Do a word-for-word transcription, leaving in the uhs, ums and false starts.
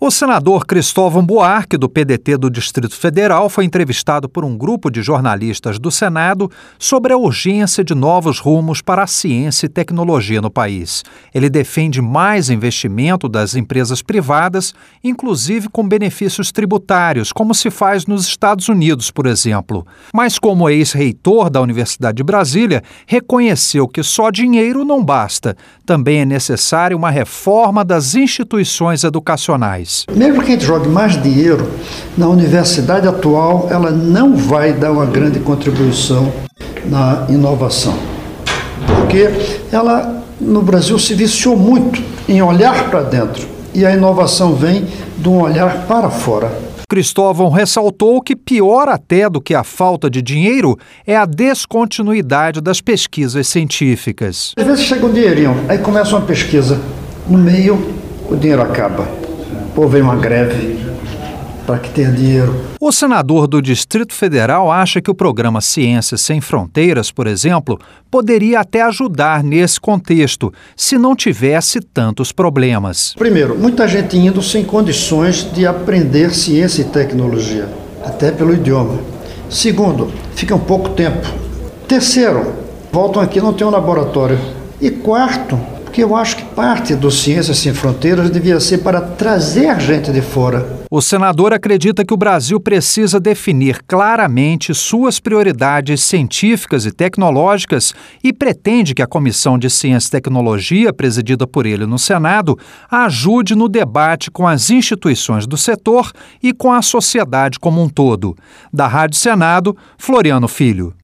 O senador Cristóvão Buarque, do P D T do Distrito Federal, foi entrevistado por um grupo de jornalistas do Senado sobre a urgência de novos rumos para a ciência e tecnologia no país. Ele defende mais investimento das empresas privadas, inclusive com benefícios tributários, como se faz nos Estados Unidos, por exemplo. Mas, como ex-reitor da Universidade de Brasília, reconheceu que só dinheiro não basta. Também é necessária uma reforma das instituições educacionais. Mesmo que a gente jogue mais dinheiro, na universidade atual ela não vai dar uma grande contribuição na inovação. Porque ela, no Brasil, se viciou muito em olhar para dentro e a inovação vem de um olhar para fora. Cristóvão ressaltou que pior até do que a falta de dinheiro é a descontinuidade das pesquisas científicas. Às vezes chega um dinheirinho, aí começa uma pesquisa, no meio o dinheiro acaba. Ou vem uma greve para que tenha dinheiro. O senador do Distrito Federal acha que o programa Ciências Sem Fronteiras, por exemplo, poderia até ajudar nesse contexto, se não tivesse tantos problemas. Primeiro, muita gente indo sem condições de aprender ciência e tecnologia, até pelo idioma. Segundo, fica um pouco tempo. Terceiro, voltam aqui e não tem um laboratório. E quarto, porque eu acho que parte do Ciências Sem Fronteiras devia ser para trazer gente de fora. O senador acredita que o Brasil precisa definir claramente suas prioridades científicas e tecnológicas e pretende que a Comissão de Ciência e Tecnologia, presidida por ele no Senado, ajude no debate com as instituições do setor e com a sociedade como um todo. Da Rádio Senado, Floriano Filho.